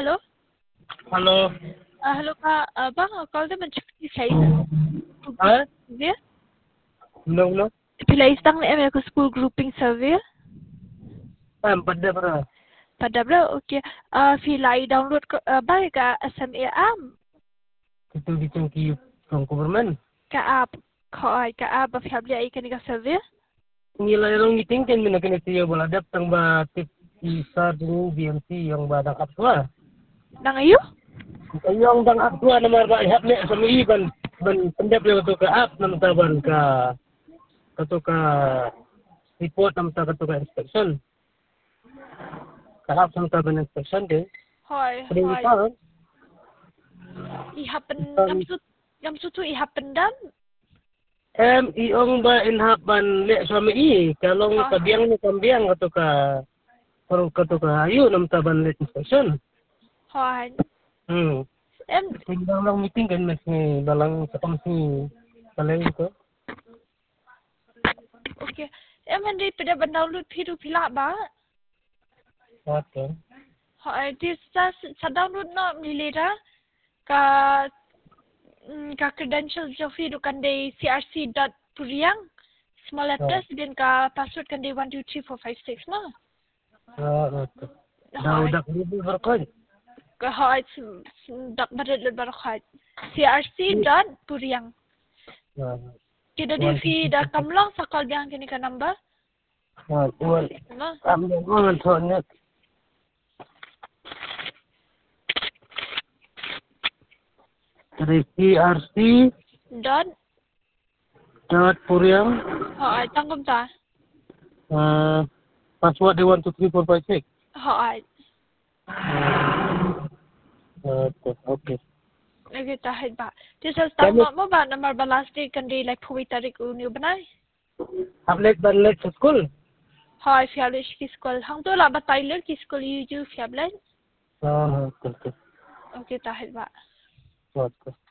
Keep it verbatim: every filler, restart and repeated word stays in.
Hello? Halo. Uh, hello Kak, uh, Bang, call dia macam pilih Ha? survey. Belum, belum. Pilih istang ni aku school grouping survey. Ah, pada para. Pada bro, okay. Uh, filai download ke uh, bang ka S M A am. Kita dicengki from government. Ka app, koi ka app of habli ai kan ka survey. Nilai rong meeting kan mina kena tiyo bola dap tang ba tip isa dulu B M C yang ba dang apswa. Nang ayu? Yang dang apswa nama ba ihap le sa mi ban ban pendap le to ka app nam ta ban ka to ka report nam ta to ka inspection. Ka app nam ta ban inspection de. Hoi, Ada hoi. apa? Ihapen, yam su, yam su tu ihapen dam. Em iong ba inhapan le suami i kalong Oh. kabiang ni kambiang atau ka parang kato ka ayo nam taban le inspection. Hoi. Hmm. Em, Tinggal lang meeting kan mas ni dalang sa kamsi balay ko. okay. Em hindi pada ban download piru pila ba? Okay. Hoi, di sa sa download no nilera ka mm, ka credential Jofi do kan day C R C dot puriang small letters Oh. din ka password kan day one two three four five six no. Ah, okay. Daw Hoi. dak libu berkon. Ka hoi dak barat lut barak hoi. C R C dot puriang. Ah. Kita di fi da kamlang sakal biang kini ka number. Ah, wal. No. Am mo man thon C R C Dot. dot puriang. Hoi tangkum ta. Ah, password one two three four five six. Hoi. Okay, okay. Lagi tahid ba. Di sa stang mo mo ba number ba last day kan day like puwi tarik uniu banay. Hablet banlet sa school. Hoi fiablish ki school. Hang tu lah ba Tyler ki school you ju fiablan. Ah, okay, okay. Okay tahid ba. Okay.